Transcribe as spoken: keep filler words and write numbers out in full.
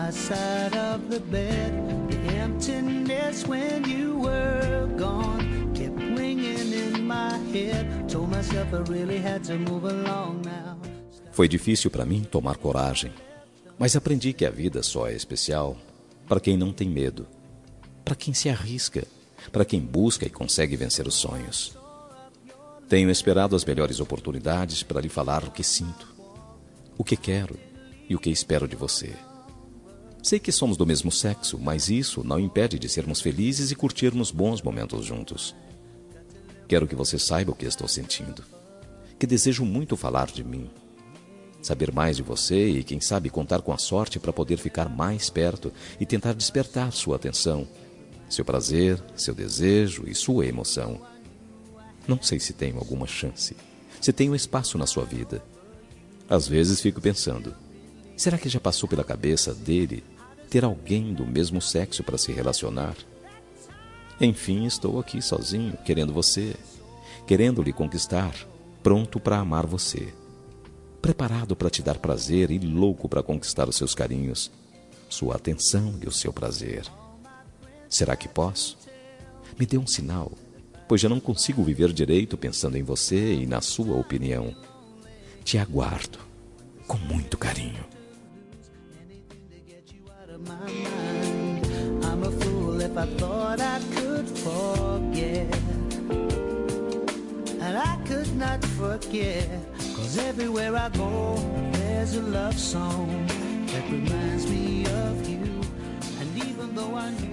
my side of the bed. The emptiness when you were gone kept ringing in my head. Told myself I really had to move along now. Foi difícil para mim tomar coragem, mas aprendi que a vida só é especial para quem não tem medo, para quem se arrisca, para quem busca e consegue vencer os sonhos. Tenho esperado as melhores oportunidades para lhe falar o que sinto, o que quero e o que espero de você. Sei que somos do mesmo sexo, mas isso não impede de sermos felizes e curtirmos bons momentos juntos. Quero que você saiba o que estou sentindo, que desejo muito falar de mim, saber mais de você e, quem sabe, contar com a sorte para poder ficar mais perto e tentar despertar sua atenção, seu prazer, seu desejo e sua emoção. Não sei se tenho alguma chance, se tenho espaço na sua vida. Às vezes fico pensando, será que já passou pela cabeça dele ter alguém do mesmo sexo para se relacionar? Enfim, estou aqui sozinho, querendo você, querendo lhe conquistar, pronto para amar você, preparado para te dar prazer e louco para conquistar os seus carinhos, sua atenção e o seu prazer. Será que posso? Me dê um sinal, pois já não consigo viver direito pensando em você e na sua opinião. Te aguardo com muito carinho. I'm a fool if I thought I could forget. And I could not forget, 'cause everywhere I go there's a love song that reminds me of you. And even though I knew